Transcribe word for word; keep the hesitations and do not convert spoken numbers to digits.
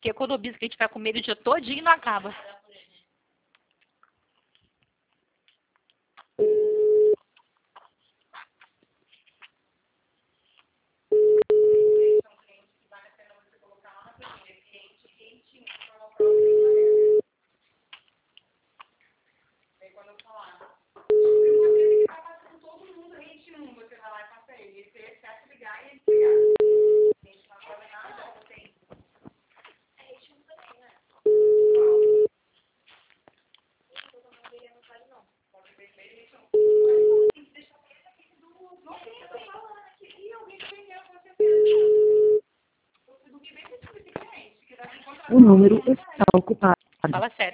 Que economiza, que a gente vai comer o dia todinho e não acaba. O número está ocupado. Fala sério.